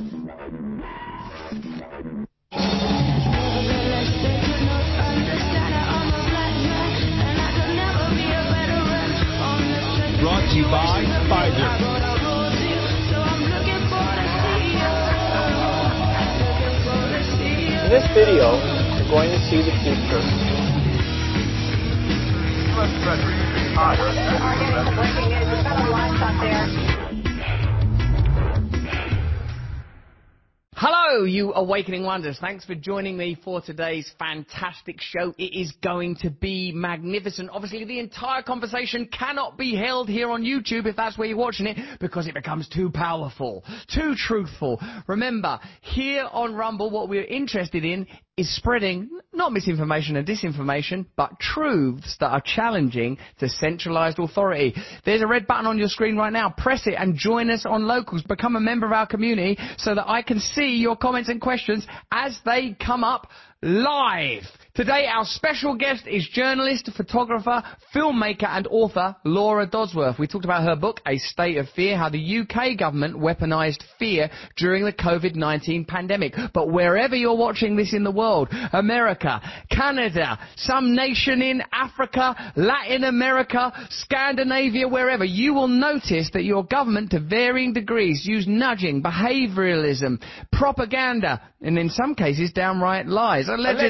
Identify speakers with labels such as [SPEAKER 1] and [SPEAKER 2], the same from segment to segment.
[SPEAKER 1] Brought to you by Pfizer.
[SPEAKER 2] In this video, you're going to see the future.
[SPEAKER 3] Are getting the breaking news. We've got a live shot there.
[SPEAKER 4] Hello, you Awakening Wonders. Thanks for joining me for today's fantastic show. It is going to be magnificent. Obviously, the entire conversation cannot be held here on YouTube if that's where you're watching it, because it becomes too powerful, too truthful. Remember, here on Rumble, what we're interested in is spreading not misinformation and disinformation, but truths that are challenging to centralised authority. There's a red button on your screen right now. Press it and join us on Locals. Become a member of our community so that I can see your comments and questions as they come up live. Today, our special guest is journalist, photographer, filmmaker and author Laura Dodsworth. We talked about her book, A State of Fear, how the UK government weaponised fear during the COVID-19 pandemic. But wherever you're watching this in the world, America, Canada, some nation in Africa, Latin America, Scandinavia, wherever, you will notice that your government, to varying degrees, use nudging, behaviourism, propaganda, and in some cases, downright lies.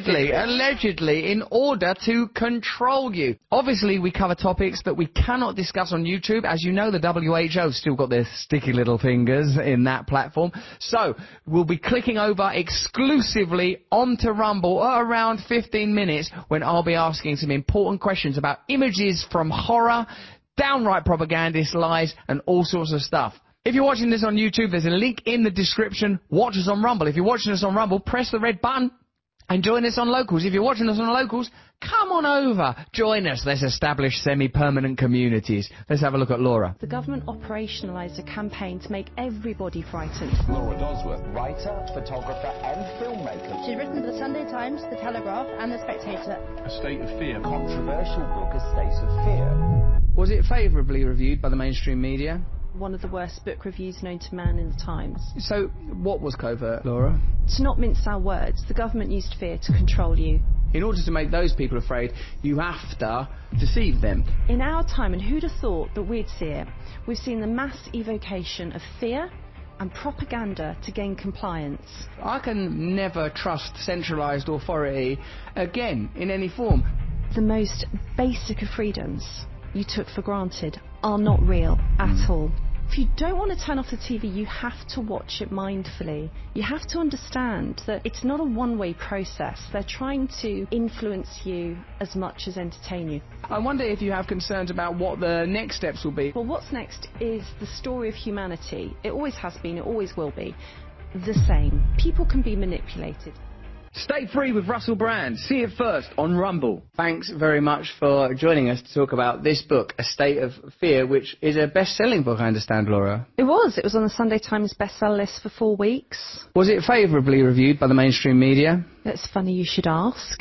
[SPEAKER 4] Allegedly, in order to control you. Obviously, we cover topics that we cannot discuss on YouTube. As you know, the WHO still got their sticky little fingers in that platform. So, we'll be clicking over exclusively onto Rumble at around 15 minutes when I'll be asking some important questions about images from horror, downright propagandist lies, and all sorts of stuff. If you're watching this on YouTube, there's a link in the description. Watch us on Rumble. If you're watching us on Rumble, press the red button and join us on Locals. If you're watching us on Locals, come on over. Join us. Let's establish semi-permanent communities. Let's have a look at Laura.
[SPEAKER 5] The government operationalised a campaign to make everybody frightened.
[SPEAKER 6] Laura Dodsworth, writer, photographer and filmmaker.
[SPEAKER 7] She's written for The Sunday Times, The Telegraph and The Spectator.
[SPEAKER 1] A State of Fear.
[SPEAKER 6] Controversial book, A State of Fear.
[SPEAKER 4] Was it favourably reviewed by the mainstream media?
[SPEAKER 5] One of the worst book reviews known to man in the Times.
[SPEAKER 4] So, what was covert, Laura?
[SPEAKER 5] To not mince our words, the government used fear to control you.
[SPEAKER 4] In order to make those people afraid, you have to deceive them.
[SPEAKER 5] In our time, and who'd have thought that we'd see it, we've seen the mass evocation of fear and propaganda to gain compliance.
[SPEAKER 4] I can never trust centralised authority again in any form.
[SPEAKER 5] The most basic of freedoms you took for granted are not real at all. If you don't want to turn off the TV, you have to watch it mindfully. You have to understand that it's not a one-way process. They're trying to influence you as much as entertain you.
[SPEAKER 4] I wonder if you have concerns about what the next steps will be.
[SPEAKER 5] Well, what's next is the story of humanity. It always has been, it always will be the same. People can be manipulated.
[SPEAKER 4] Stay free with Russell Brand. See it first on Rumble. Thanks very much for joining us to talk about this book, A State of Fear, which is a best-selling book, I understand, Laura.
[SPEAKER 5] It was. It was on the Sunday Times bestseller list for 4 weeks.
[SPEAKER 4] Was it favourably reviewed by the mainstream media?
[SPEAKER 5] That's funny you should ask.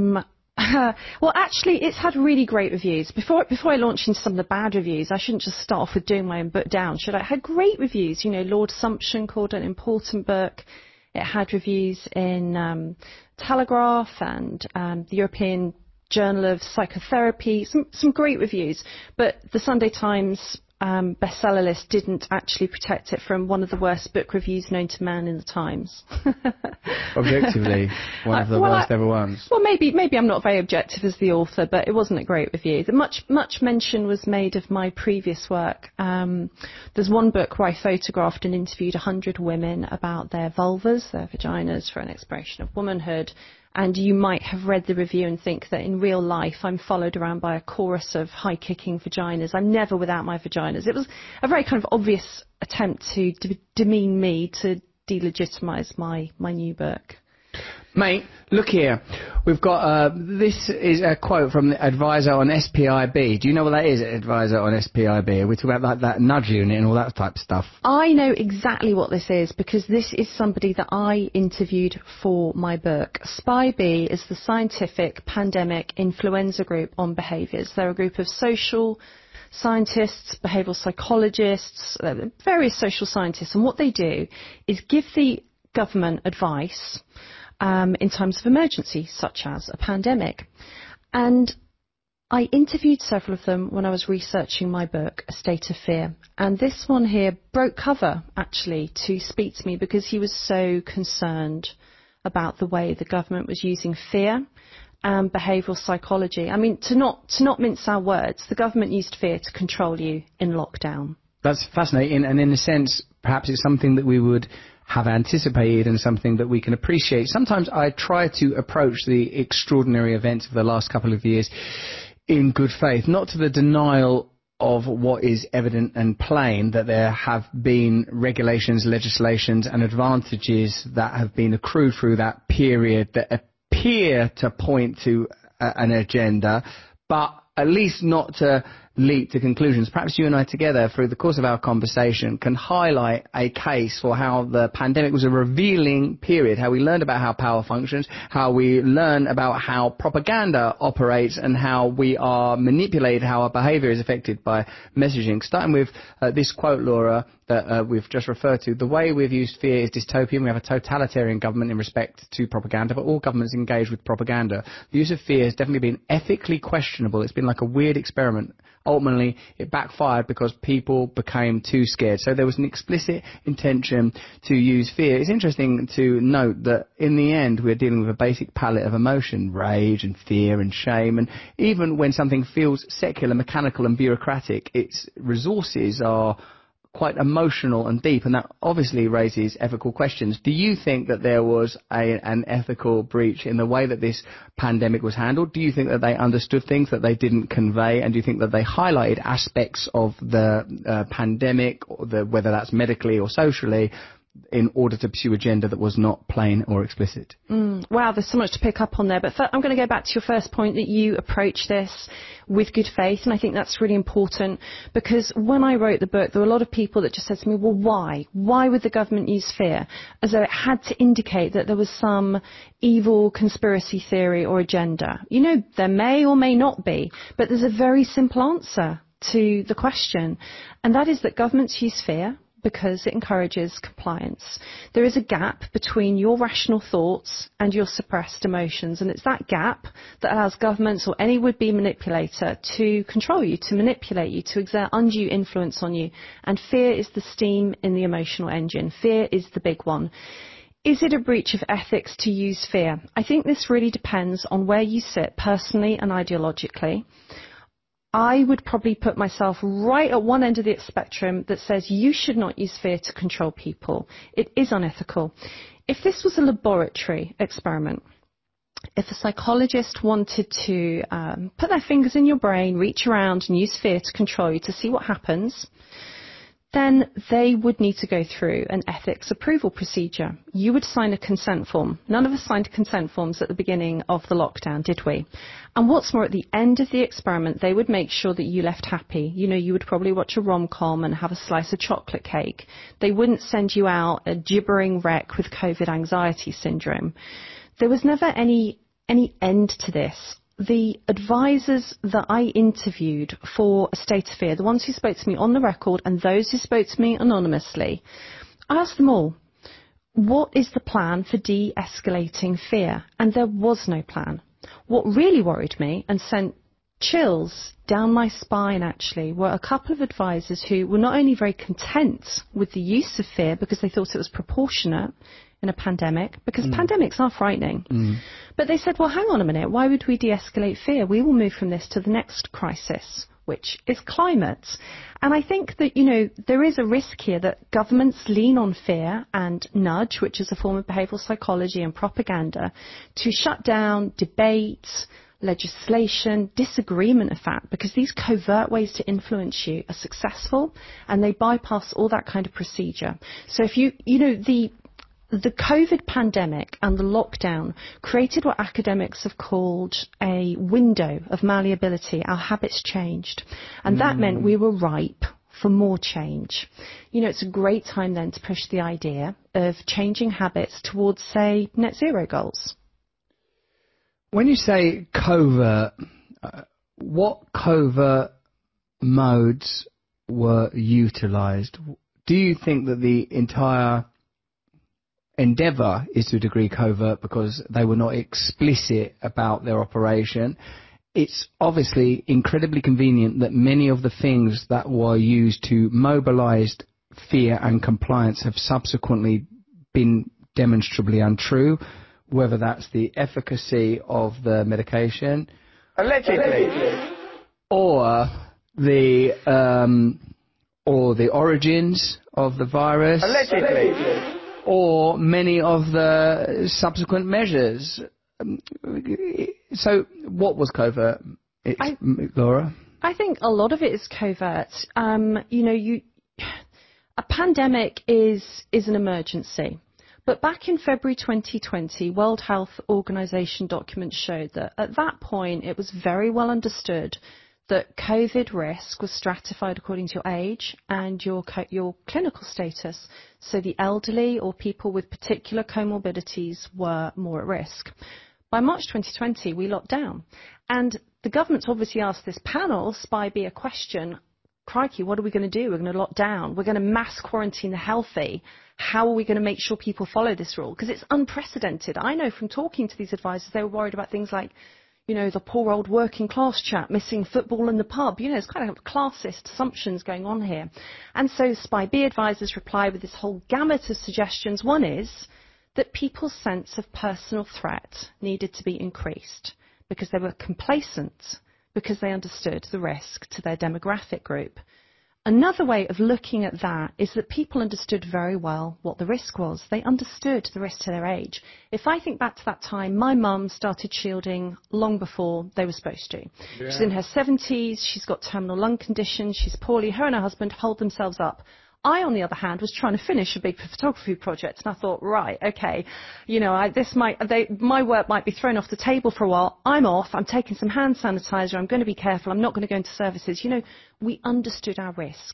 [SPEAKER 5] Well, actually, it's had really great reviews. Before I launch into some of the bad reviews, I shouldn't just start off with doing my own book down, should I? It had great reviews. You know, Lord Sumption called it an important book. It had reviews in Telegraph and the European Journal of Psychotherapy, some great reviews. But the Sunday Times bestseller list didn't actually protect it from one of the worst book reviews known to man in the Times.
[SPEAKER 4] Objectively, one of the worst ever ones.
[SPEAKER 5] Well, maybe I'm not very objective as the author, but it wasn't a great review. Much mention was made of my previous work. There's one book where I photographed and interviewed 100 women about their vulvas, their vaginas, for an exploration of womanhood. And you might have read the review and think that in real life I'm followed around by a chorus of high-kicking vaginas. I'm never without my vaginas. It was a very kind of obvious attempt to demean me, to delegitimise my new book.
[SPEAKER 4] Mate, look here. We've got, this is a quote from the advisor on SPIB. Do you know what that is, advisor on SPIB? We talk about that nudge unit and all that type of stuff.
[SPEAKER 5] I know exactly what this is because this is somebody that I interviewed for my book. SPIB is the Scientific Pandemic Influenza Group on Behaviours. They're a group of social scientists, behavioural psychologists, various social scientists, and what they do is give the government advice in times of emergency, such as a pandemic. And I interviewed several of them when I was researching my book, A State of Fear. And this one here broke cover, actually, to speak to me because he was so concerned about the way the government was using fear and behavioural psychology. I mean, to not mince our words, the government used fear to control you in lockdown.
[SPEAKER 8] That's fascinating, and in a sense, perhaps it's something that we would have anticipated and something that we can appreciate. Sometimes I try to approach the extraordinary events of the last couple of years in good faith, not to the denial of what is evident and plain, that there have been regulations, legislations and advantages that have been accrued through that period that appear to point to an agenda, but at least not to leap to conclusions. Perhaps you and I together, through the course of our conversation, can highlight a case for how the pandemic was a revealing period, how we learned about how power functions, how we learn about how propaganda operates and how we are manipulated, how our behaviour is affected by messaging. Starting with this quote, Laura, that we've just referred to: the way we've used fear is dystopian. We have a totalitarian government in respect to propaganda, but all governments engage with propaganda. The use of fear has definitely been ethically questionable. It's been like a weird experiment. Ultimately, it backfired because people became too scared. So there was an explicit intention to use fear. It's interesting to note that in the end, we're dealing with a basic palette of emotion: rage and fear and shame. And even when something feels secular, mechanical and bureaucratic, its resources are quite emotional and deep, and that obviously raises ethical questions. Do you think that there was an ethical breach in the way that this pandemic was handled? Do you think that they understood things that they didn't convey, and do you think that they highlighted aspects of the pandemic, or whether that's medically or socially, in order to pursue a agenda that was not plain or explicit?
[SPEAKER 5] Wow, there's so much to pick up on there. But I'm going to go back to your first point, that you approach this with good faith. And I think that's really important, because when I wrote the book, there were a lot of people that just said to me, well, why? Why would the government use fear? As though it had to indicate that there was some evil conspiracy theory or agenda. You know, there may or may not be, but there's a very simple answer to the question. And that is that governments use fear because it encourages compliance. There is a gap between your rational thoughts and your suppressed emotions, and it's that gap that allows governments or any would-be manipulator to control you, to manipulate you, to exert undue influence on you. And fear is the steam in the emotional engine. Fear is the big one. Is it a breach of ethics to use fear? I think this really depends on where you sit personally and ideologically. I would probably put myself right at one end of the spectrum that says you should not use fear to control people. It is unethical. If this was a laboratory experiment, if a psychologist wanted to put their fingers in your brain, reach around and use fear to control you to see what happens, then they would need to go through an ethics approval procedure. You would sign a consent form. None of us signed consent forms at the beginning of the lockdown, did we? And what's more, at the end of the experiment, they would make sure that you left happy. You know, you would probably watch a rom-com and have a slice of chocolate cake. They wouldn't send you out a gibbering wreck with COVID anxiety syndrome. There was never any end to this. The advisors that I interviewed for A State of Fear, the ones who spoke to me on the record and those who spoke to me anonymously, I asked them all, what is the plan for de-escalating fear? And there was no plan. What really worried me and sent chills down my spine, actually, were a couple of advisors who were not only very content with the use of fear because they thought it was proportionate in a pandemic, because pandemics are frightening. But they said, well, hang on a minute, why would we de-escalate fear? We will move from this to the next crisis, which is climate. And I think that, you know, there is a risk here that governments lean on fear and nudge, which is a form of behavioural psychology and propaganda, to shut down debate, legislation, disagreement, in fact, because these covert ways to influence you are successful and they bypass all that kind of procedure. So if you know, the COVID pandemic and the lockdown created what academics have called a window of malleability. Our habits changed. And that meant we were ripe for more change. You know, it's a great time then to push the idea of changing habits towards, say, net zero goals.
[SPEAKER 8] When you say covert, what covert modes were utilised? Do you think that the entire endeavour is to a degree covert because they were not explicit about their operation? It's obviously incredibly convenient that many of the things that were used to mobilise fear and compliance have subsequently been demonstrably untrue, whether that's the efficacy of the medication,
[SPEAKER 2] Allegedly.
[SPEAKER 8] or the origins of the virus,
[SPEAKER 2] Allegedly.
[SPEAKER 8] or many of the subsequent measures. So what was covert, Laura?
[SPEAKER 5] I think a lot of it is covert. A pandemic is an emergency. But back in February 2020, World Health Organization documents showed that at that point it was very well understood that COVID risk was stratified according to your age and your clinical status. So the elderly or people with particular comorbidities were more at risk. By March 2020, we locked down. And the government's obviously asked this panel, SPI-B, a question, crikey, what are we going to do? We're going to lock down. We're going to mass quarantine the healthy. How are we going to make sure people follow this rule? Because it's unprecedented. I know from talking to these advisors, they were worried about things like, the poor old working class chap missing football in the pub. There's kind of classist assumptions going on here. And so SPI-B advisors reply with this whole gamut of suggestions. One is that people's sense of personal threat needed to be increased because they were complacent, because they understood the risk to their demographic group. Another way of looking at that is that people understood very well what the risk was. They understood the risk to their age. If I think back to that time, my mum started shielding long before they were supposed to. Yeah. She's in her 70s, she's got terminal lung condition, she's poorly, her and her husband hold themselves up. I, on the other hand, was trying to finish a big photography project, and I thought, right, okay, my work might be thrown off the table for a while. I'm off. I'm taking some hand sanitizer. I'm going to be careful. I'm not going to go into services. We understood our risk.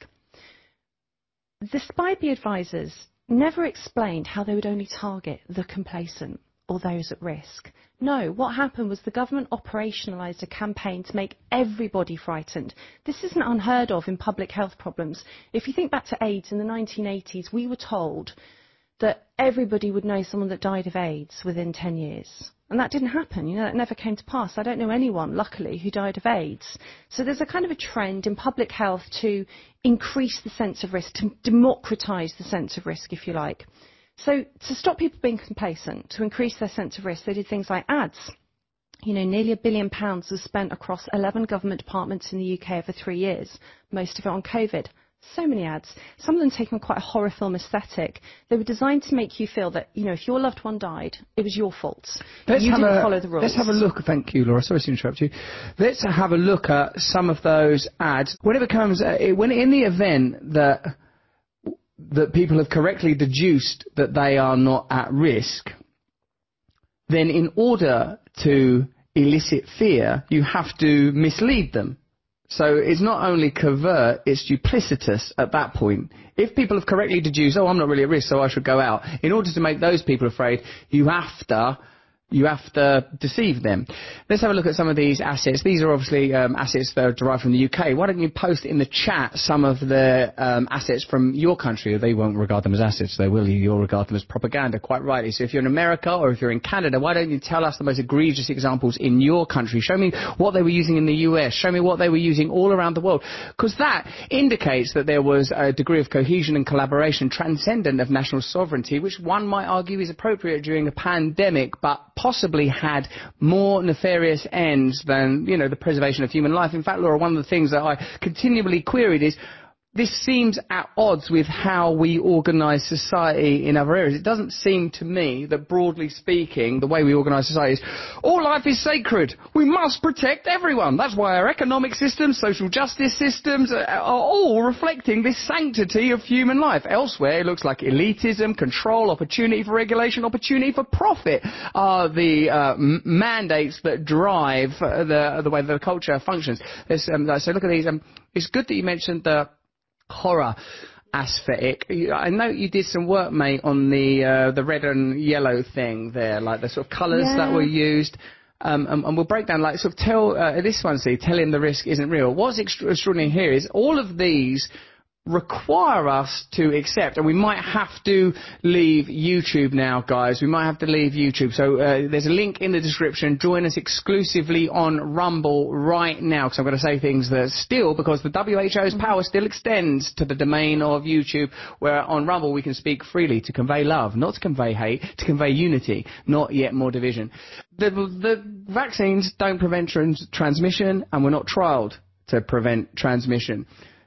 [SPEAKER 5] The SPI-B advisors never explained how they would only target the complacent or those at risk. No, what happened was the government operationalised a campaign to make everybody frightened. This isn't unheard of in public health problems. If you think back to AIDS in the 1980s, we were told that everybody would know someone that died of AIDS within 10 years. And that didn't happen. That never came to pass. I don't know anyone, luckily, who died of AIDS. So there's a kind of a trend in public health to increase the sense of risk, to democratise the sense of risk, if you like. So to stop people being complacent, to increase their sense of risk, they did things like ads. Nearly £1 billion was spent across 11 government departments in the UK over 3 years, most of it on COVID. So many ads, some of them taken quite a horror film aesthetic. They were designed to make you feel that, if your loved one died, it was your fault. You didn't follow the rules.
[SPEAKER 8] Let's have a look. Thank you, Laura. Sorry to interrupt you. Let's have a look at some of those ads. When it becomes, when in the event that people have correctly deduced that they are not at risk, then in order to elicit fear, you have to mislead them. So it's not only covert, it's duplicitous at that point. If people have correctly deduced, I'm not really at risk, so I should go out, in order to make those people afraid, you have to deceive them. Let's have a look at some of these assets. These are obviously assets that are derived from the UK. Why don't you post in the chat some of the assets from your country? They won't regard them as assets, they will. You'll regard them as propaganda, quite rightly. So if you're in America or if you're in Canada, why don't you tell us the most egregious examples in your country? Show me what they were using in the US. Show me what they were using all around the world. Because that indicates that there was a degree of cohesion and collaboration transcendent of national sovereignty, which one might argue is appropriate during a pandemic, but possibly had more nefarious ends than, the preservation of human life. In fact, Laura, one of the things that I continually queried is, this seems at odds with how we organise society in other areas. It doesn't seem to me that, broadly speaking, the way we organise society is, all life is sacred. We must protect everyone. That's why our economic systems, social justice systems are all reflecting this sanctity of human life. Elsewhere, it looks like elitism, control, opportunity for regulation, opportunity for profit are the mandates that drive the way the culture functions. So look at these. It's good that you mentioned the horror aesthetic. I know you did some work, mate, on the red and yellow thing there, like the sort of colours that were used. and we'll break down, like, sort of tell him the risk isn't real. What's extraordinary here is all of these require us to accept, and we might have to leave YouTube now, guys. We might have to leave YouTube. So there's a link in the description. Join us exclusively on Rumble right now, because I'm going to say things that still, because the WHO's power still extends to the domain of YouTube, where on Rumble we can speak freely to convey love, not to convey hate, to convey unity, not yet more division. The vaccines don't prevent transmission, and we're not trialled to prevent transmission.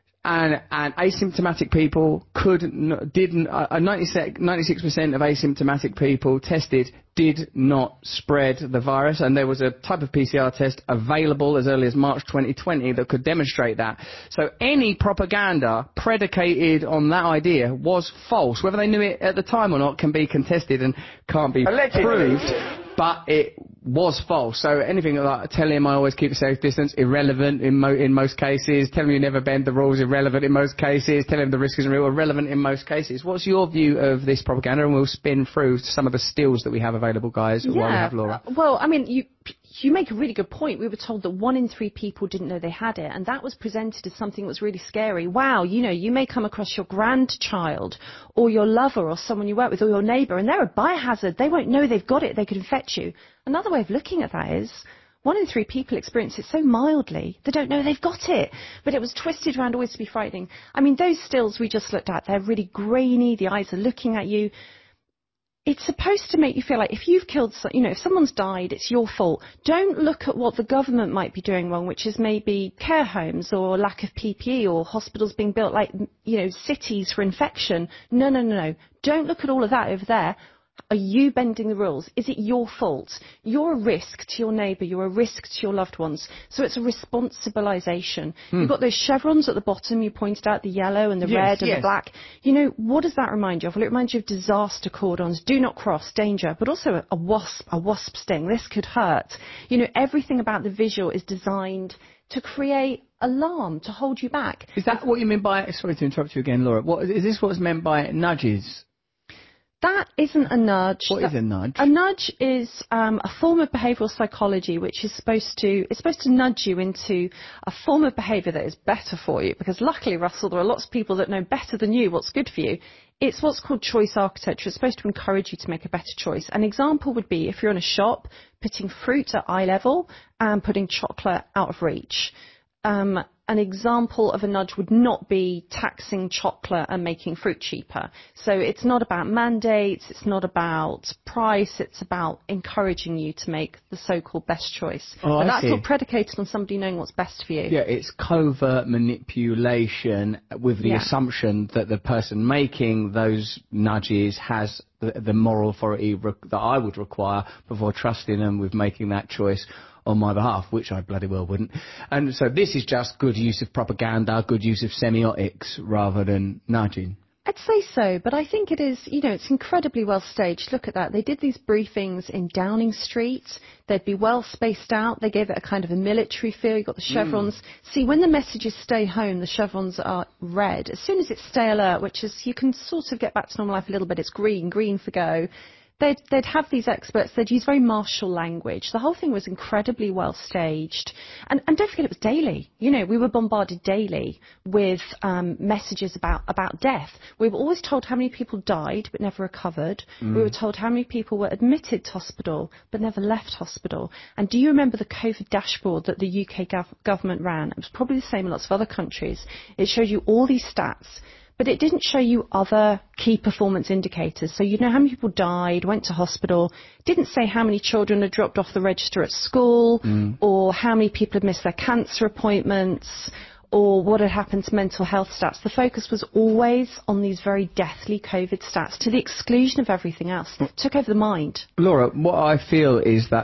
[SPEAKER 8] And asymptomatic people didn't. 96% of asymptomatic people tested did not spread the virus, and there was a type of PCR test available as early as March 2020 that could demonstrate that. So any propaganda predicated on that idea was false. Whether they knew it at the time or not can be contested and can't be proved. But it was false. So anything like tell him I always keep a safe distance, irrelevant in most cases. Tell him you never bend the rules, irrelevant in most cases. Tell him the risk isn't real, irrelevant in most cases. What's your view of this propaganda? And we'll spin through some of the stills that we have available, guys, while we have Laura.
[SPEAKER 5] Well, I mean, you make a really good point. We were told that 1 in 3 people didn't know they had it, and that was presented as something that was really scary. Wow, you may come across your grandchild or your lover or someone you work with or your neighbour, and they're a biohazard. They won't know they've got it. They could infect you. Another way of looking at that is 1 in 3 people experience it so mildly, they don't know they've got it. But it was twisted around always to be frightening. I mean, those stills we just looked at, they're really grainy, the eyes are looking at you. It's supposed to make you feel like if you've killed, if someone's died, it's your fault. Don't look at what the government might be doing wrong, which is maybe care homes or lack of PPE or hospitals being built like, cities for infection. No. Don't look at all of that over there. Are you bending the rules? Is it your fault? You're a risk to your neighbour. You're a risk to your loved ones. So it's a responsibilisation. You've got those chevrons at the bottom. You pointed out the yellow and the red and the black. What does that remind you of? Well, it reminds you of disaster cordons. Do not cross, danger. But also a wasp sting. This could hurt. Everything about the visual is designed to create alarm, to hold you back.
[SPEAKER 8] Is that what you mean by... Sorry to interrupt you again, Laura. Is this what's meant by nudges?
[SPEAKER 5] That isn't a nudge.
[SPEAKER 8] What is a nudge?
[SPEAKER 5] A nudge is a form of behavioural psychology which is supposed to nudge you into a form of behaviour that is better for you. Because luckily, Russell, there are lots of people that know better than you what's good for you. It's what's called choice architecture. It's supposed to encourage you to make a better choice. An example would be if you're in a shop, putting fruit at eye level and putting chocolate out of reach. An example of a nudge would not be taxing chocolate and making fruit cheaper. So it's not about mandates, it's not about price, it's about encouraging you to make the so-called best choice. But that's all predicated on somebody knowing what's best for you. Yeah,
[SPEAKER 8] it's covert manipulation with the assumption that the person making those nudges has the moral authority that I would require before trusting them with making that choice on my behalf, which I bloody well wouldn't. And so this is just good use of propaganda, good use of semiotics rather than nudging.
[SPEAKER 5] I'd say so, but I think it is, it's incredibly well staged. Look at that. They did these briefings in Downing Street. They'd be well spaced out. They gave it a kind of a military feel. You got the chevrons. See, when the messages stay home, the chevrons are red. As soon as it's stay alert, which is, you can sort of get back to normal life a little bit, it's green for go. They'd have these experts, they'd use very martial language. The whole thing was incredibly well staged. And don't forget, it was daily. We were bombarded daily with messages about death. We were always told how many people died but never recovered. We were told how many people were admitted to hospital but never left hospital. And do you remember the COVID dashboard that the UK government ran? It was probably the same in lots of other countries. It showed you all these stats. But it didn't show you other key performance indicators. So you'd know how many people died, went to hospital. It didn't say how many children had dropped off the register at school or how many people had missed their cancer appointments or what had happened to mental health stats. The focus was always on these very deathly COVID stats to the exclusion of everything else. It took over the mind.
[SPEAKER 8] Laura, what I feel is that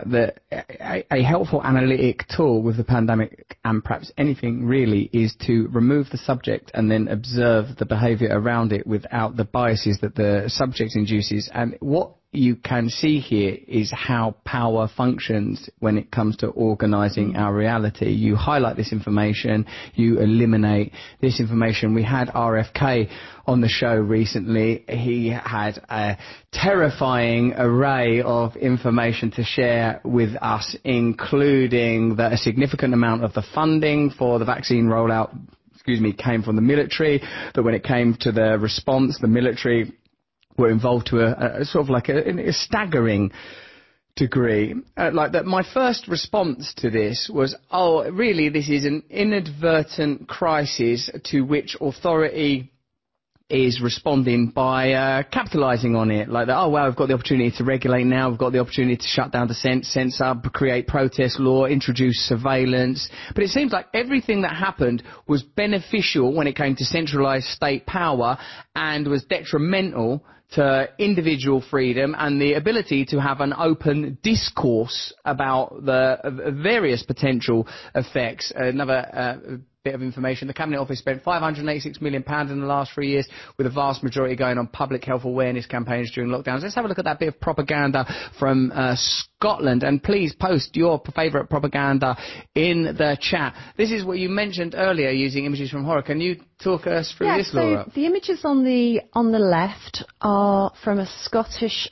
[SPEAKER 8] a helpful analytic tool with the pandemic, and perhaps anything really, is to remove the subject and then observe the behaviour around it without the biases that the subject induces. And what you can see here is how power functions when it comes to organising our reality. You highlight this information, you eliminate this information. We had RFK on the show recently. He had a terrifying array of information to share with us, including that a significant amount of the funding for the vaccine rollout came from the military, that when it came to the response, the military were involved to a sort of like a staggering degree. Like that, my first response to this was, oh, really, this is an inadvertent crisis to which authority is responding by capitalising on it. Like that, oh, well, we've got the opportunity to regulate now, we've got the opportunity to shut down dissent, censor, create protest law, introduce surveillance. But it seems like everything that happened was beneficial when it came to centralised state power and was detrimental to individual freedom and the ability to have an open discourse about the various potential effects. Another bit of information. The Cabinet Office spent £586 million in the last 3 years, with a vast majority going on public health awareness campaigns during lockdowns. Let's have a look at that bit of propaganda from Scotland, and please post your favourite propaganda in the chat. This is what you mentioned earlier, using images from horror. Can you talk us through this, Laura?
[SPEAKER 5] So the images on the left are from a Scottish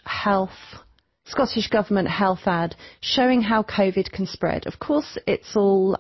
[SPEAKER 5] government health ad showing how COVID can spread. Of course, it's all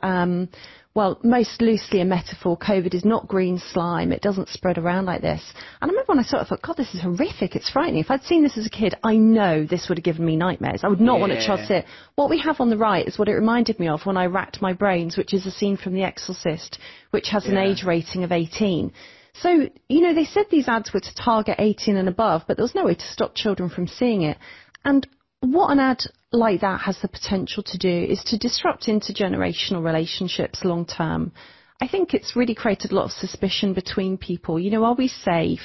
[SPEAKER 5] most loosely a metaphor. COVID is not green slime. It doesn't spread around like this. And I remember when I saw it, I thought, God, this is horrific. It's frightening. If I'd seen this as a kid, I know this would have given me nightmares. I would not want to trust it. What we have on the right is what it reminded me of when I racked my brains, which is a scene from The Exorcist, which has an age rating of 18. So, they said these ads were to target 18 and above, but there was no way to stop children from seeing it. And what an ad like that has the potential to do is to disrupt intergenerational relationships long term. I think it's really created a lot of suspicion between people. Are we safe?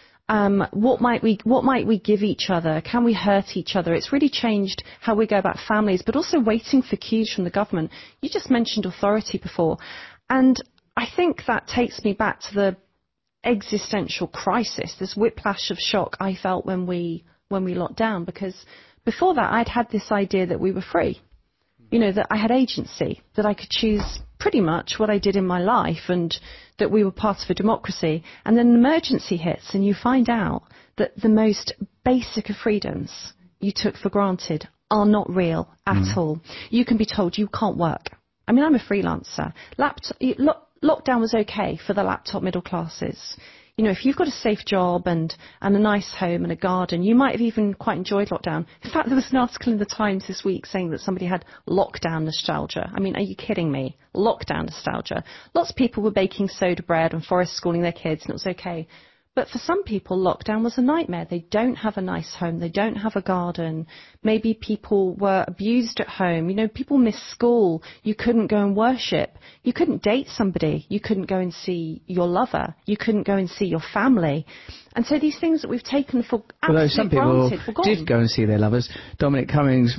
[SPEAKER 5] What might we give each other? Can we hurt each other? It's really changed how we go about families, but also waiting for cues from the government. You just mentioned authority before, and I think that takes me back to the existential crisis, this whiplash of shock I felt when we locked down, because before that, I'd had this idea that we were free, that I had agency, that I could choose pretty much what I did in my life, and that we were part of a democracy. And then an emergency hits and you find out that the most basic of freedoms you took for granted are not real at all. You can be told you can't work. I mean, I'm a freelancer. Lockdown was okay for the laptop middle classes. If you've got a safe job and a nice home and a garden, you might have even quite enjoyed lockdown. In fact, there was an article in the Times this week saying that somebody had lockdown nostalgia. I mean, are you kidding me? Lockdown nostalgia. Lots of people were baking soda bread and forest schooling their kids, and it was okay. But for some people, lockdown was a nightmare. They don't have a nice home. They don't have a garden. Maybe people were abused at home. People missed school. You couldn't go and worship. You couldn't date somebody. You couldn't go and see your lover. You couldn't go and see your family. And so these things that we've taken for
[SPEAKER 8] although some people did go and see their lovers. Dominic Cummings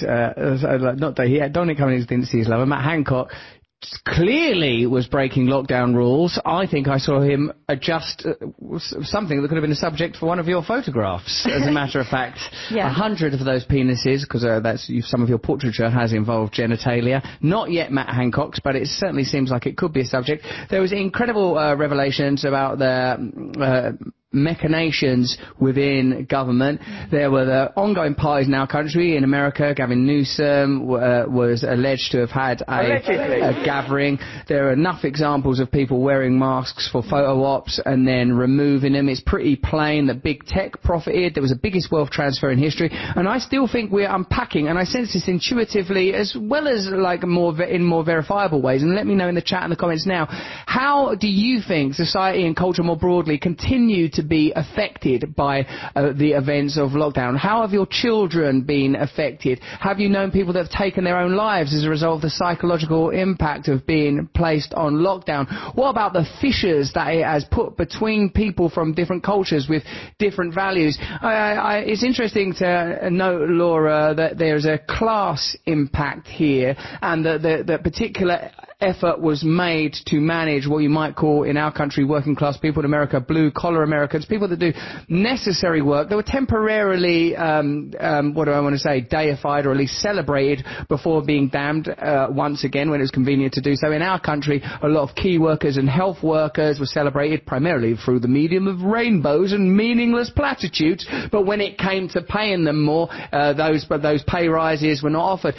[SPEAKER 8] Dominic Cummings didn't see his lover. Matt Hancock clearly was breaking lockdown rules. I think I saw him adjust something that could have been a subject for one of your photographs. As a matter of fact, 100 of those penises, because some of your portraiture has involved genitalia. Not yet Matt Hancock's, but it certainly seems like it could be a subject. There was incredible revelations about the machinations within government. There were the ongoing parties in our country. In America, Gavin Newsom was alleged to have had a gathering. There are enough examples of people wearing masks for photo ops and then removing them. It's pretty plain that big tech profited. There was the biggest wealth transfer in history, and I still think we're unpacking, and I sense this intuitively as well as in more verifiable ways. And let me know in the chat and the comments now, how do you think society and culture more broadly continue to be affected by the events of lockdown? How have your children been affected? Have you known people that have taken their own lives as a result of the psychological impact of being placed on lockdown? What about the fissures that it has put between people from different cultures with different values? It's interesting to note, Laura, that there's a class impact here, and that the particular effort was made to manage what you might call in our country working class people, in America blue collar Americans, people that do necessary work. They were temporarily, what do I want to say, deified or at least celebrated before being damned once again when it was convenient to do so. In our country, a lot of key workers and health workers were celebrated primarily through the medium of rainbows and meaningless platitudes, but when it came to paying them more, those pay rises were not offered.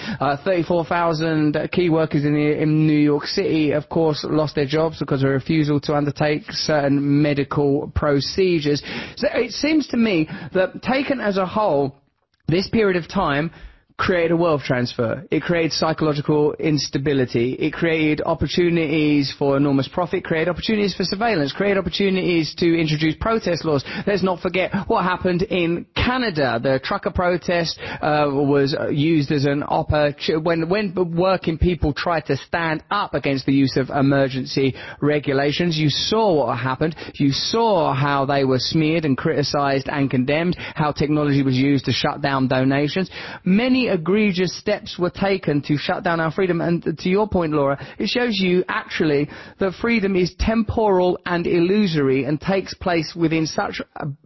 [SPEAKER 8] 34,000 key workers in New York City, of course, lost their jobs because of a refusal to undertake certain medical procedures. So it seems to me that, taken as a whole, this period of time created a wealth transfer. It created psychological instability. It created opportunities for enormous profit, created opportunities for surveillance, created opportunities to introduce protest laws. Let's not forget what happened in Canada. The trucker protest was used as an when working people tried to stand up against the use of emergency regulations. You saw what happened. You saw how they were smeared and criticised and condemned, how technology was used to shut down donations. Many egregious steps were taken to shut down our freedom, and to your point, Laura, it shows you actually that freedom is temporal and illusory and takes place within such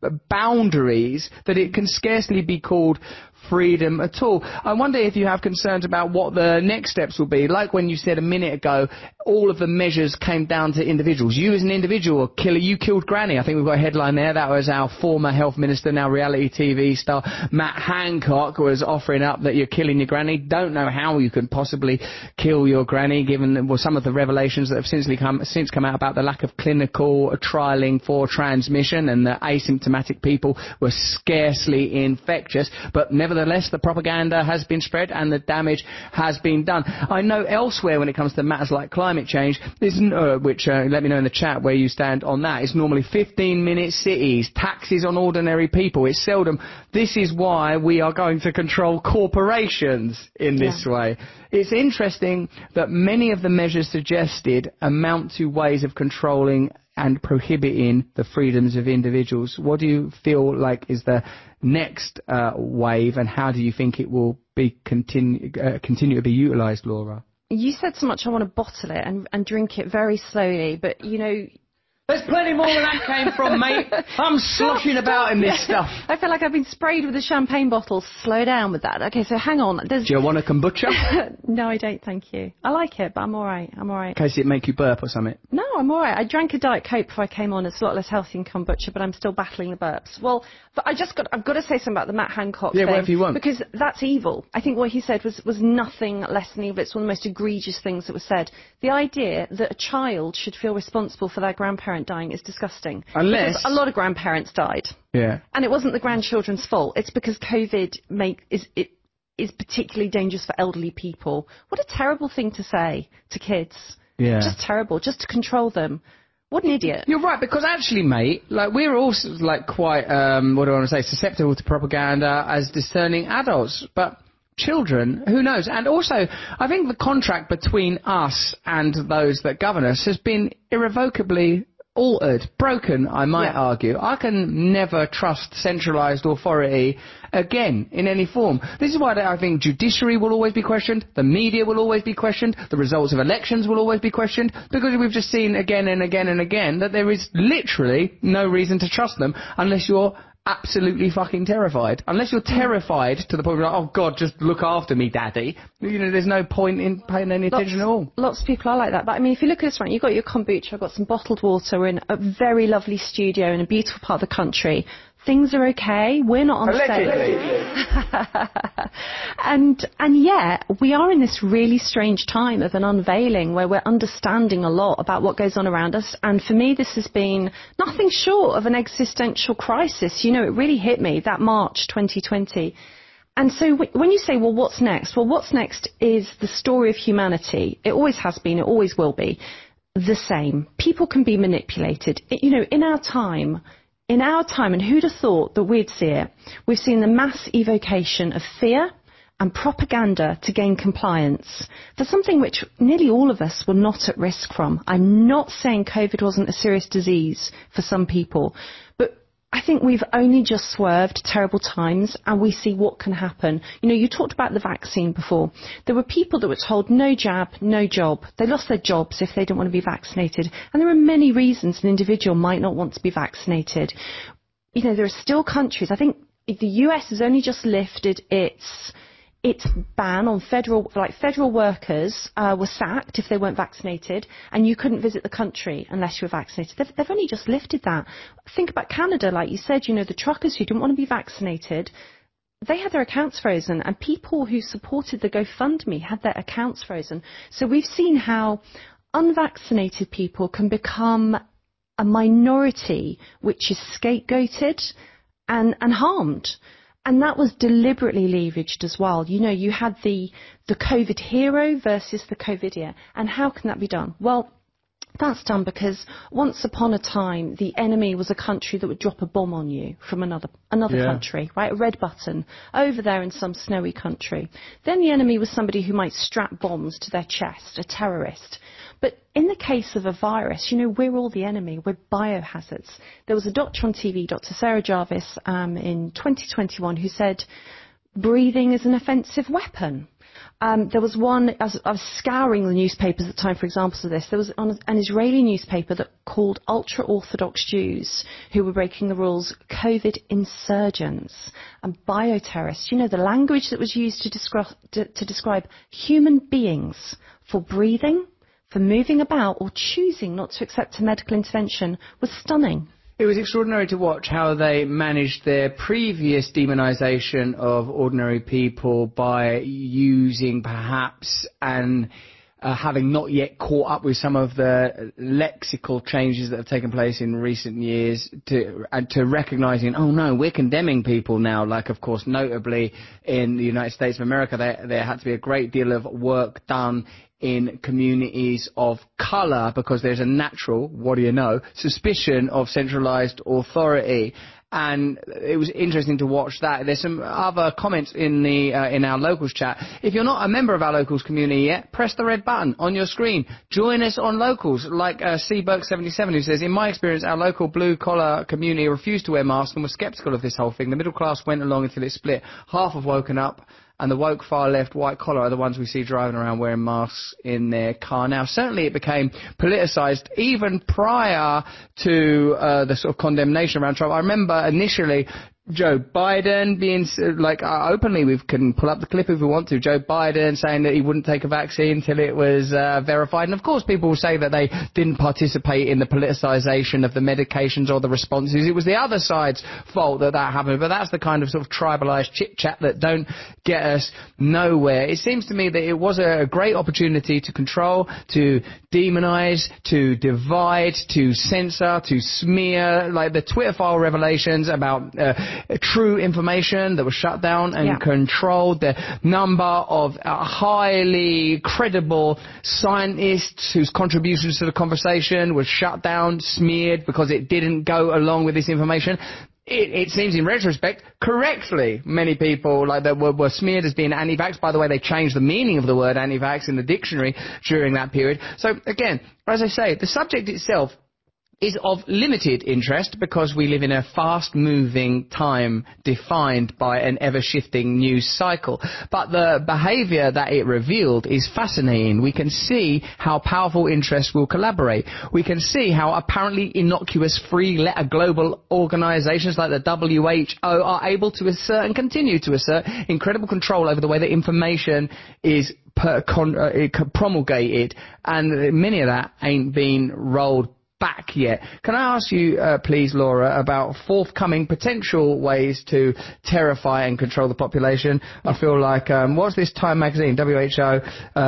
[SPEAKER 8] boundaries that it can scarcely be called freedom at all. I wonder if you have concerns about what the next steps will be. Like when you said a minute ago, all of the measures came down to individuals. You as an individual, killer, you killed Granny. I think we've got a headline there. That was our former health minister, now reality TV star, Matt Hancock, was offering up that you're killing your granny. Don't know how you could possibly kill your granny, given some of the revelations that have since come out about the lack of clinical trialling for transmission, and that asymptomatic people were scarcely infectious. But nevertheless, the propaganda has been spread and the damage has been done. I know elsewhere when it comes to matters like climate change, which let me know in the chat where you stand on that, it's normally 15-minute cities, taxes on ordinary people. It's seldom. This is why we are going to control corporations in this way. It's interesting that many of the measures suggested amount to ways of controlling and prohibiting the freedoms of individuals. What do you feel like is the next wave, and how do you think it will be continue to be utilised, Laura?
[SPEAKER 5] You said so much, I want to bottle it and drink it very slowly, but, you know...
[SPEAKER 8] There's plenty more where that came from, mate. I'm sloshing about in this stuff.
[SPEAKER 5] I feel like I've been sprayed with a champagne bottle. Slow down with that. Okay, so hang on.
[SPEAKER 8] Do you want a kombucha?
[SPEAKER 5] No, I don't, thank you. I like it, but I'm all right.
[SPEAKER 8] In case it make you burp or something.
[SPEAKER 5] No, I'm all right. I drank a Diet Coke before I came on. It's a lot less healthy than kombucha, but I'm still battling the burps. Well, but I've got to say something about the Matt Hancock thing.
[SPEAKER 8] Yeah, whatever you want.
[SPEAKER 5] Because that's evil. I think what he said was nothing less than evil. It's one of the most egregious things that was said. The idea that a child should feel responsible for their grandparent dying is disgusting.
[SPEAKER 8] Unless...
[SPEAKER 5] Because a lot of grandparents died.
[SPEAKER 8] Yeah.
[SPEAKER 5] And it wasn't the grandchildren's fault. It's because COVID is particularly dangerous for elderly people. What a terrible thing to say to kids.
[SPEAKER 8] Yeah.
[SPEAKER 5] Just terrible. Just to control them. What an idiot.
[SPEAKER 8] You're right, because actually, mate, like, we're all like quite, what do I want to say, susceptible to propaganda as discerning adults. But children, who knows? And also, I think the contract between us and those that govern us has been irrevocably altered, broken, I might argue. I can never trust centralised authority again in any form. This is why I think judiciary will always be questioned, the media will always be questioned, the results of elections will always be questioned, because we've just seen again and again and again that there is literally no reason to trust them unless you're absolutely fucking terrified. Unless you're terrified to the point where, oh God, just look after me, daddy. You know, there's no point in paying any attention at all.
[SPEAKER 5] Lots of people are like that. But I mean, if you look at this, right, you've got your kombucha, I've got some bottled water, we're in a very lovely studio in a beautiful part of the country. Things are okay. We're not on stage. And yet, we are in this really strange time of an unveiling where we're understanding a lot about what goes on around us. And for me, this has been nothing short of an existential crisis. You know, it really hit me, that March 2020. And so when you say, well, what's next? Well, what's next is the story of humanity. It always has been. It always will be the same. People can be manipulated. You know, in our time, and who'd have thought that we'd see it, we've seen the mass evocation of fear and propaganda to gain compliance for something which nearly all of us were not at risk from. I'm not saying COVID wasn't a serious disease for some people, but I think we've only just swerved terrible times, and we see what can happen. You know, you talked about the vaccine before. There were people that were told no jab, no job. They lost their jobs if they didn't want to be vaccinated. And there are many reasons an individual might not want to be vaccinated. You know, there are still countries, I think the US has only just lifted its ban on federal workers were sacked if they weren't vaccinated, and you couldn't visit the country unless you were vaccinated. They've only just lifted that. Think about Canada, like you said, you know, the truckers who didn't want to be vaccinated, they had their accounts frozen, and people who supported the GoFundMe had their accounts frozen. So we've seen how unvaccinated people can become a minority which is scapegoated and harmed. And that was deliberately leveraged as well. You know, you had the COVID hero versus the COVIDia. And how can that be done? Well, that's done because once upon a time, the enemy was a country that would drop a bomb on you from another country, right? A red button over there in some snowy country. Then the enemy was somebody who might strap bombs to their chest, a terrorist. But in the case of a virus, you know, we're all the enemy. We're biohazards. There was a doctor on TV, Dr. Sarah Jarvis, in 2021 who said breathing is an offensive weapon. There was one, I was scouring the newspapers at the time for examples of this, there was an Israeli newspaper that called ultra-Orthodox Jews who were breaking the rules COVID insurgents and bioterrorists. You know, the language that was used to describe human beings for breathing, for moving about or choosing not to accept a medical intervention was stunning.
[SPEAKER 8] It was extraordinary to watch how they managed their previous demonisation of ordinary people by using perhaps having not yet caught up with some of the lexical changes that have taken place in recent years to recognising, oh no, we're condemning people now. Like, of course, notably in the United States of America, there had to be a great deal of work done in communities of colour because there's a natural, what do you know, suspicion of centralised authority. And it was interesting to watch that. There's some other comments in our locals chat. If you're not a member of our locals community yet, press the red button on your screen. Join us on locals, like Seaburg77, who says, in my experience, our local blue-collar community refused to wear masks and was sceptical of this whole thing. The middle class went along until it split. Half have woken up, and the woke far-left white-collar are the ones we see driving around wearing masks in their car. Now, certainly it became politicised even prior to the sort of condemnation around Trump. I remember initially Joe Biden being, openly, we can pull up the clip if we want to, Joe Biden saying that he wouldn't take a vaccine until it was verified. And, of course, people will say that they didn't participate in the politicisation of the medications or the responses. It was the other side's fault that happened. But that's the kind of sort of tribalised chit-chat that don't get us nowhere. It seems to me that it was a great opportunity to control, to demonise, to divide, to censor, to smear, like the Twitter file revelations about true information that was shut down and controlled. The number of highly credible scientists whose contributions to the conversation was shut down, smeared because it didn't go along with this information. It seems in retrospect, correctly, many people that were smeared as being anti-vax. By the way, they changed the meaning of the word anti-vax in the dictionary during that period. So again, as I say, the subject itself is of limited interest because we live in a fast-moving time defined by an ever-shifting news cycle. But the behaviour that it revealed is fascinating. We can see how powerful interests will collaborate. We can see how apparently innocuous free-letter global organisations like the WHO are able to assert and continue to assert incredible control over the way that information is promulgated, and many of that ain't been rolled back yet. Can I ask you, please, Laura, about forthcoming potential ways to terrify and control the population? I feel like, what's this Time magazine, WHO,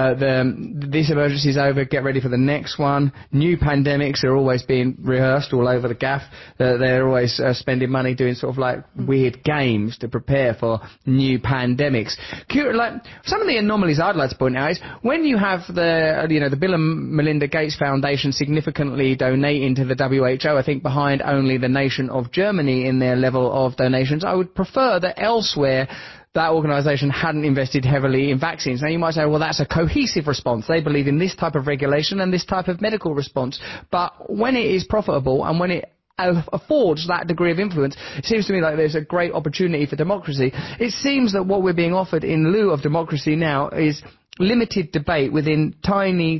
[SPEAKER 8] this emergency's over, get ready for the next one. New pandemics are always being rehearsed all over the gaff. They're always spending money doing sort of like weird games to prepare for new pandemics. Some of the anomalies I'd like to point out is when you have the Bill and Melinda Gates Foundation significantly donating to the WHO, I think behind only the nation of Germany in their level of donations, I would prefer that elsewhere that organisation hadn't invested heavily in vaccines. Now you might say, well, that's a cohesive response. They believe in this type of regulation and this type of medical response. But when it is profitable and when it
[SPEAKER 4] affords that degree of influence, it seems to me like there's a great opportunity for democracy. It seems that what we're being offered in lieu of democracy now is limited debate within tiny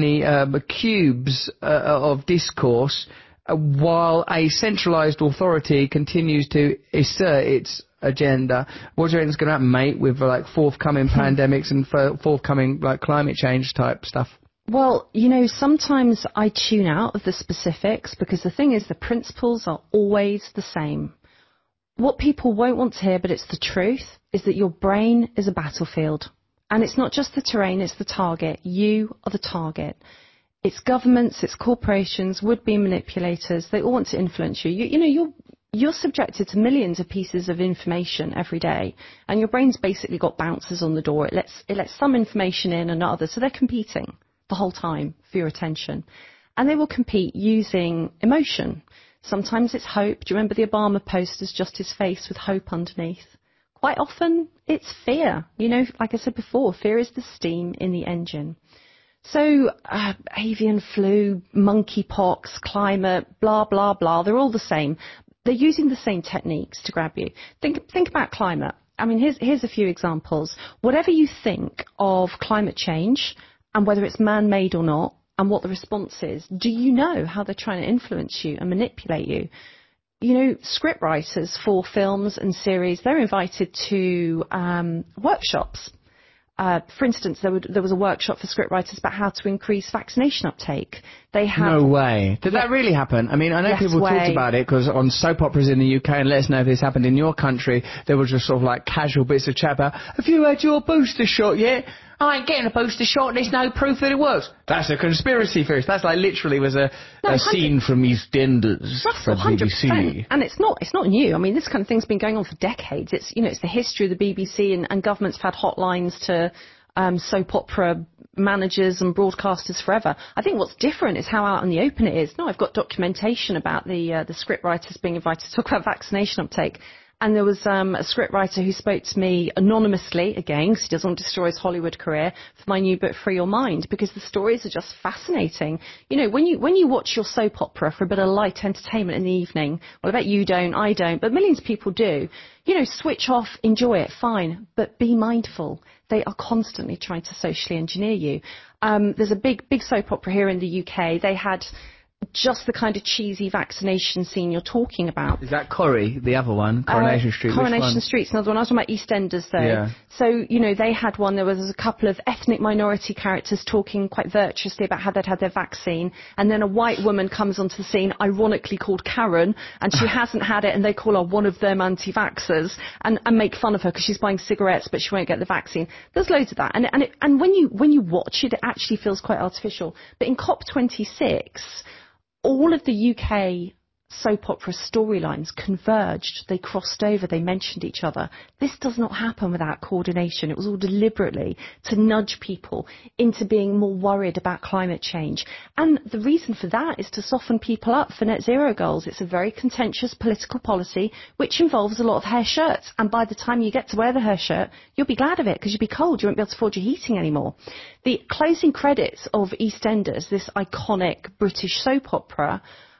[SPEAKER 4] cubes of discourse, while a centralised authority continues to assert its agenda. What do you think is going to happen, mate, with like forthcoming pandemics and forthcoming like climate change type stuff?
[SPEAKER 5] Well, sometimes I tune out of the specifics, because the thing is, the principles are always the same. What people won't want to hear, but it's the truth, is that your brain is a battlefield. And it's not just the terrain, it's the target. You are the target. It's governments, it's corporations, would-be manipulators. They all want to influence you. You're subjected to millions of pieces of information every day, and your brain's basically got bouncers on the door. It lets some information in and not others. So they're competing the whole time for your attention. And they will compete using emotion. Sometimes it's hope. Do you remember the Obama posters, just his face with hope underneath? Quite often, it's fear. Like I said before, fear is the steam in the engine. So, avian flu, monkeypox, climate, blah, blah, blah, they're all the same. They're using the same techniques to grab you. Think about climate. I mean, here's a few examples. Whatever you think of climate change, and whether it's man-made or not, and what the response is, do you know how they're trying to influence you and manipulate you? Script writers for films and series, they're invited to workshops. For instance, there was a workshop for scriptwriters about how to increase vaccination uptake.
[SPEAKER 4] No way. Did that really happen? I mean, I know people talked about it, because on soap operas in the UK, and let us know if this happened in your country, there was just sort of like casual bits of chat about, have you had your booster shot yet? I ain't getting a booster shot, there's no proof that it works. That's a conspiracy theorist. That's like literally was a scene from EastEnders from BBC.
[SPEAKER 5] And it's not new. I mean, this kind of thing's been going on for decades. It's it's the history of the BBC, and governments have had hotlines to soap opera managers and broadcasters forever. I think what's different is how out in the open it is. No, I've got documentation about the script writers being invited to talk about vaccination uptake. And there was a scriptwriter who spoke to me anonymously, again, because he doesn't want to destroy his Hollywood career, for my new book, Free Your Mind, because the stories are just fascinating. When you watch your soap opera for a bit of light entertainment in the evening, well, I bet you don't, I don't, but millions of people do. Switch off, enjoy it, fine, but be mindful. They are constantly trying to socially engineer you. There's a big soap opera here in the UK. They had just the kind of cheesy vaccination scene you're talking about.
[SPEAKER 4] Is that Corrie, the other one? Coronation Street?
[SPEAKER 5] Coronation Street's another one. I was talking about EastEnders, though. Yeah. So, they had one. There was a couple of ethnic minority characters talking quite virtuously about how they'd had their vaccine, and then a white woman comes onto the scene, ironically called Karen, and she hasn't had it, and they call her one of them anti-vaxxers, and make fun of her because she's buying cigarettes, but she won't get the vaccine. There's loads of that. And when you watch it, it actually feels quite artificial. But in COP26, all of the UK soap opera storylines converged. They crossed over. They mentioned each other. This does not happen without coordination. It was all deliberately to nudge people into being more worried about climate change. And the reason for that is to soften people up for net zero goals. It's a very contentious political policy which involves a lot of hair shirts. And by the time you get to wear the hair shirt, you'll be glad of it because you'll be cold. You won't be able to afford your heating anymore. The closing credits of EastEnders, this iconic British soap opera,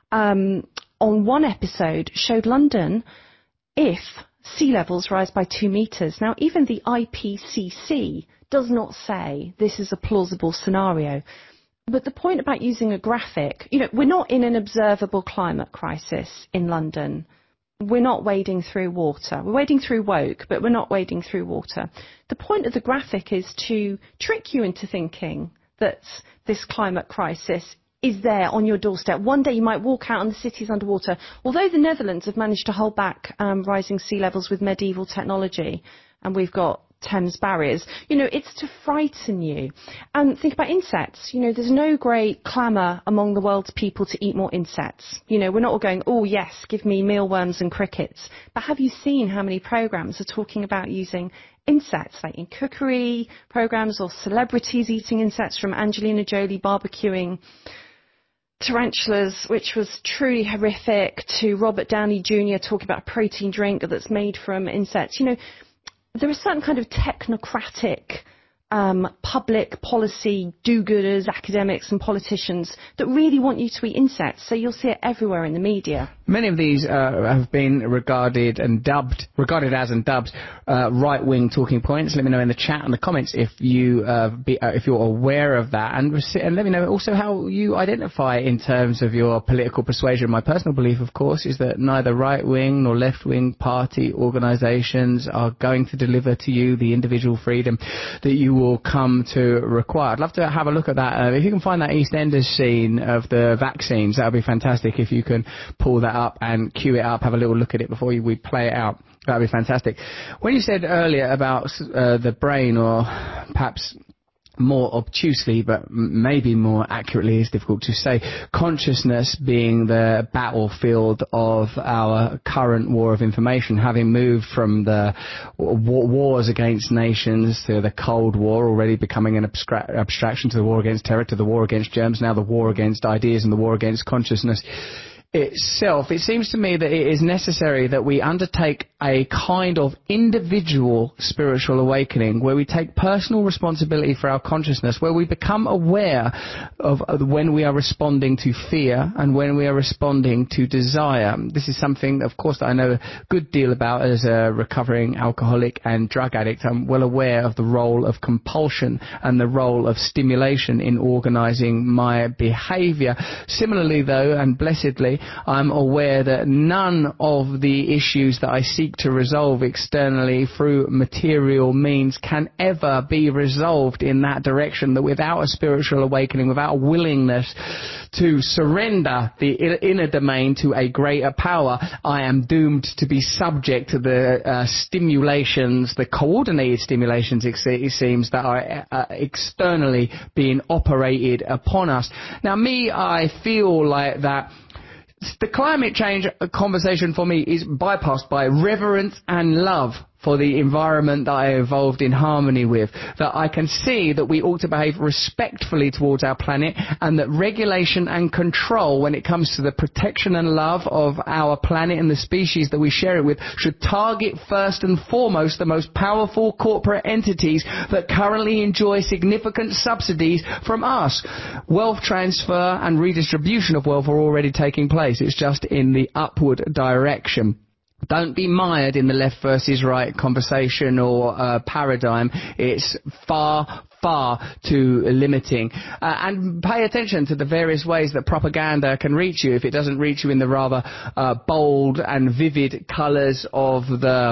[SPEAKER 5] on one episode showed London if sea levels rise by 2 metres. Now, even the IPCC does not say this is a plausible scenario. But the point about using a graphic, we're not in an observable climate crisis in London. We're not wading through water. We're wading through woke, but we're not wading through water. The point of the graphic is to trick you into thinking that this climate crisis is there on your doorstep. One day you might walk out and the city's underwater. Although the Netherlands have managed to hold back rising sea levels with medieval technology, and we've got Thames barriers, it's to frighten you. And think about insects. There's no great clamour among the world's people to eat more insects. We're not all going, oh yes, give me mealworms and crickets. But have you seen how many programmes are talking about using insects, like in cookery programmes, or celebrities eating insects, from Angelina Jolie barbecuing tarantulas, which was truly horrific, to Robert Downey Jr. talking about a protein drink that's made from insects. There are certain kind of technocratic public policy do-gooders, academics and politicians that really want you to eat insects, so you'll see it everywhere in the media.
[SPEAKER 8] Many of these have been regarded as and dubbed right-wing talking points. Let me know in the chat and the comments if you're aware of that, and let me know also how you identify in terms of your political persuasion. My personal belief, of course, is that neither right-wing nor left-wing party organisations are going to deliver to you the individual freedom that you will come to require. I'd love to have a look at that. If you can find that EastEnders scene of the vaccines, that would be fantastic. If you can pull that up and cue it up, have a little look at it before we play it out. That would be fantastic. When you said earlier about the brain, or perhaps more obtusely, but maybe more accurately, is difficult to say, consciousness being the battlefield of our current war of information, having moved from the wars against nations to the Cold War, already becoming an abstraction, to the war against terror, to the war against germs, now the war against ideas and the war against consciousness itself. It seems to me that it is necessary that we undertake a kind of individual spiritual awakening, where we take personal responsibility for our consciousness, where we become aware of when we are responding to fear and when we are responding to desire. This is something, of course, that I know a good deal about as a recovering alcoholic and drug addict. I'm well aware of the role of compulsion and the role of stimulation in organising my behaviour. Similarly, though, and blessedly, I'm aware that none of the issues that I seek to resolve externally through material means can ever be resolved in that direction, that without a spiritual awakening, without a willingness to surrender the inner domain to a greater power, I am doomed to be subject to the stimulations, the coordinated stimulations, it seems, that are externally being operated upon us. Now, I feel like that the climate change conversation for me is bypassed by reverence and love for the environment that I evolved in harmony with, that I can see that we ought to behave respectfully towards our planet, and that regulation and control when it comes to the protection and love of our planet and the species that we share it with should target first and foremost the most powerful corporate entities that currently enjoy significant subsidies from us. Wealth transfer and redistribution of wealth are already taking place. It's just in the upward direction. Don't be mired in the left versus right conversation or paradigm. It's far too limiting. And pay attention to the various ways that propaganda can reach you. If it doesn't reach you in the rather bold and vivid colours of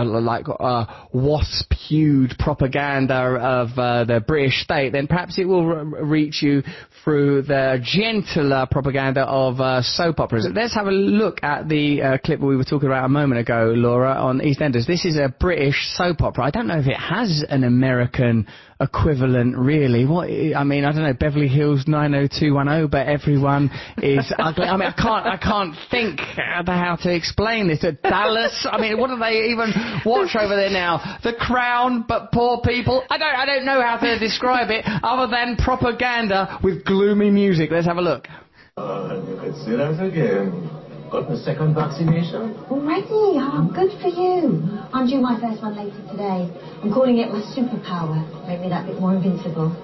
[SPEAKER 8] the wasp-hued propaganda of the British state, then perhaps it will reach you through the gentler propaganda of soap operas. Let's have a look at the clip we were talking about a moment ago, Laura, on EastEnders. This is a British soap opera. I don't know if it has an American equivalent, really. I don't know, Beverly Hills 90210, but everyone is ugly. I can't think how to explain this. Dallas, what do they even watch over there now? The Crown, but poor people. I don't know how to describe it other than propaganda with gloomy music. Let's have a look.
[SPEAKER 9] You can see that again. Got the second vaccination?
[SPEAKER 10] Already? Oh, good for you. I'm due my first one later today. I'm calling it my superpower. Make me that bit more invincible.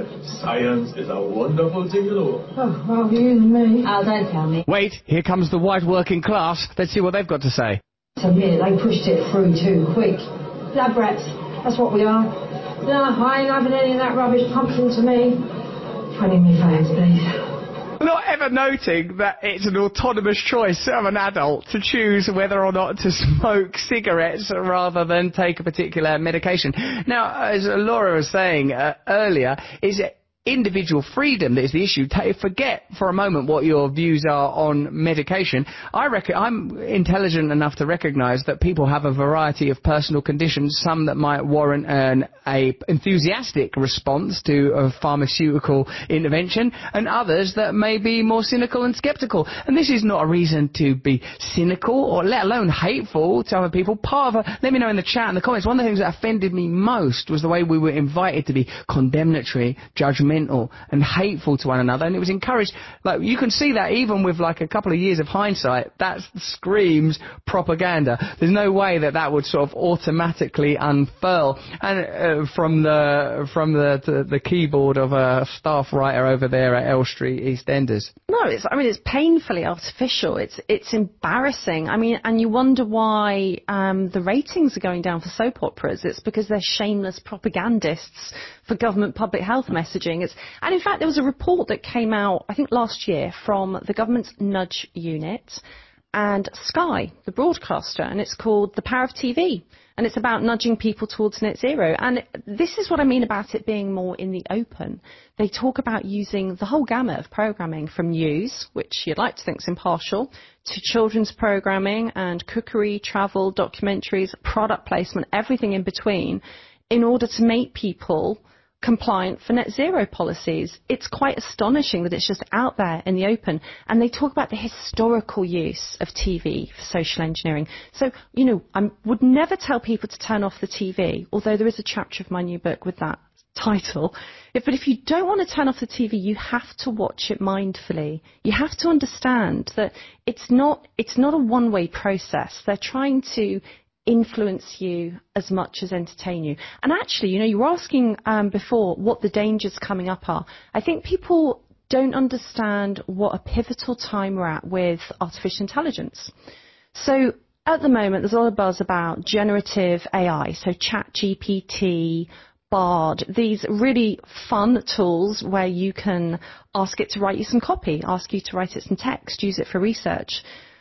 [SPEAKER 9] Science is a wonderful thing, you know.
[SPEAKER 10] Oh, well, you and me. Oh, don't tell me.
[SPEAKER 8] Wait, here comes the white working class. Let's see what they've got to say.
[SPEAKER 10] To admit, they pushed it through too quick. Lab rats, that's what we are. No, I ain't having any of that rubbish pumped into me. 20 me fans, please.
[SPEAKER 8] Not ever noting that it's an autonomous choice of an adult to choose whether or not to smoke cigarettes rather than take a particular medication. Now, as Laura was saying earlier, is individual freedom that is the issue. Forget for a moment what your views are on medication. I'm intelligent enough to recognise that people have a variety of personal conditions, some that might warrant an enthusiastic response to a pharmaceutical intervention, and others that may be more cynical and sceptical. And this is not a reason to be cynical or let alone hateful to other people. Let me know in the chat and the comments. One of the things that offended me most was the way we were invited to be condemnatory, judgmental and hateful to one another, and it was encouraged. You can see that even with a couple of years of hindsight, that screams propaganda. There's no way that would sort of automatically unfurl. And from the keyboard of a staff writer over there at Elstree EastEnders.
[SPEAKER 5] No, it's painfully artificial. It's embarrassing. I mean, and you wonder why the ratings are going down for soap operas. It's because they're shameless propagandists for government public health messaging. And in fact, there was a report that came out, I think last year, from the government's Nudge Unit and Sky, the broadcaster, and it's called The Power of TV. And it's about nudging people towards net zero. And this is what I mean about it being more in the open. They talk about using the whole gamut of programming, from news, which you'd like to think is impartial, to children's programming and cookery, travel, documentaries, product placement, everything in between, in order to make people compliant for net zero policies. It's quite astonishing that it's just out there in the open. And they talk about the historical use of TV for social engineering. So, you know, I would never tell people to turn off the TV, although there is a chapter of my new book with that title. But if you don't want to turn off the TV, you have to watch it mindfully. You have to understand that it's not a one-way process. They're trying to influence you as much as entertain you. And actually, you know, you were asking before what the dangers coming up are. I think people don't understand what a pivotal time we're at with artificial intelligence. So at the moment, there's a lot of buzz about generative AI, so ChatGPT, Bard, these really fun tools where you can ask it to write you some copy, ask you to write it some text, use it for research.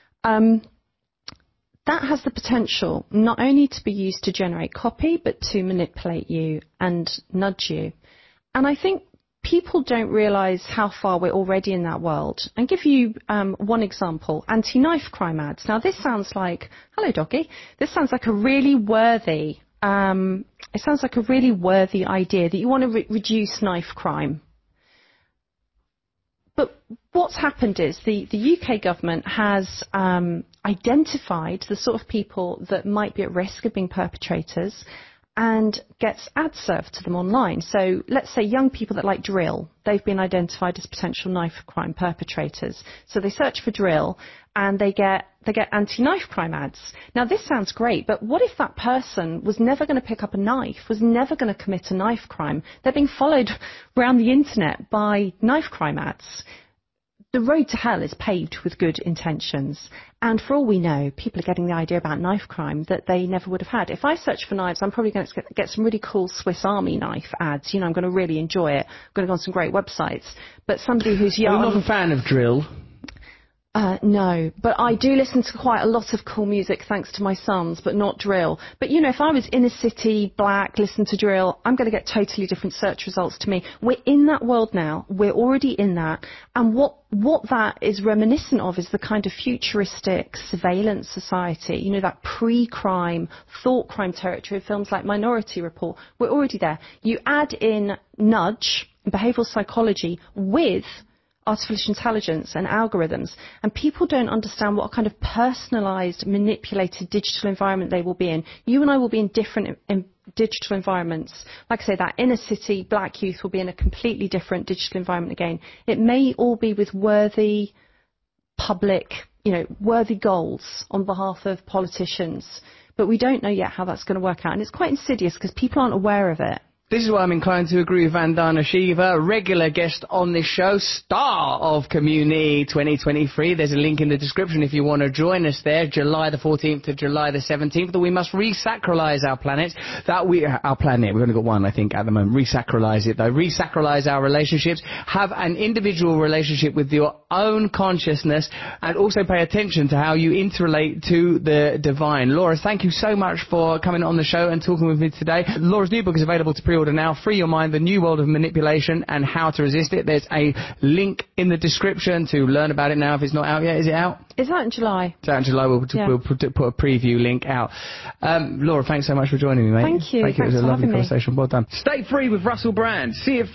[SPEAKER 5] That has the potential not only to be used to generate copy, but to manipulate you and nudge you. And I think people don't realise how far we're already in that world. And give you one example, anti-knife crime ads. Now, this sounds like, hello, doggy, this sounds like a really worthy, idea that you want to reduce knife crime. But what's happened is the UK government has identified the sort of people that might be at risk of being perpetrators and gets ads served to them online. So let's say young people that like drill, they've been identified as potential knife crime perpetrators. So they search for drill and they get anti-knife crime ads. Now this sounds great, but what if that person was never going to pick up a knife, was never going to commit a knife crime? They're being followed around the internet by knife crime ads. The road to hell is paved with good intentions. And for all we know, people are getting the idea about knife crime that they never would have had. If I search for knives, I'm probably going to get some really cool Swiss Army knife ads. You know, I'm going to really enjoy it. I'm going to go on some great websites. But somebody who's young...
[SPEAKER 8] You're not a fan of drill?
[SPEAKER 5] No, but I do listen to quite a lot of cool music thanks to my sons, but not drill. But, you know, if I was inner city, black, listen to drill, I'm going to get totally different search results to me. We're in that world now. We're already in that. And what that is reminiscent of is the kind of futuristic surveillance society, you know, that pre-crime, thought crime territory of films like Minority Report. We're already there. You add in nudge, behavioural psychology, with artificial intelligence and algorithms, and people don't understand what kind of personalised, manipulated digital environment they will be in. You and I will be in different digital environments. Like I say, that inner city black youth will be in a completely different digital environment again. It may all be with worthy public, you know, worthy goals on behalf of politicians, but we don't know yet how that's going to work out, and it's quite insidious because people aren't aware of it.
[SPEAKER 8] This is why I'm inclined to agree with Vandana Shiva, regular guest on this show, star of Community 2023. There's a link in the description if you want to join us there, July the 14th to July the 17th. That we must resacralize our planet. Our planet, we've only got one, I think, at the moment. Resacralize it, though. Resacralize our relationships. Have an individual relationship with your own consciousness, and also pay attention to how you interrelate to the divine. Laura, thank you so much for coming on the show and talking with me today. Laura's new book is available to pre-order now. Free Your Mind, The New World of Manipulation and How to Resist It. There's a link in the description to learn about it now if it's not out yet. Is it out?
[SPEAKER 5] It's out in July.
[SPEAKER 8] It's out in July. We'll put a preview link out. Laura, thanks so much for joining me, mate.
[SPEAKER 5] Thank you.
[SPEAKER 8] It was a lovely conversation. Well done.
[SPEAKER 1] Stay free with Russell Brand. See if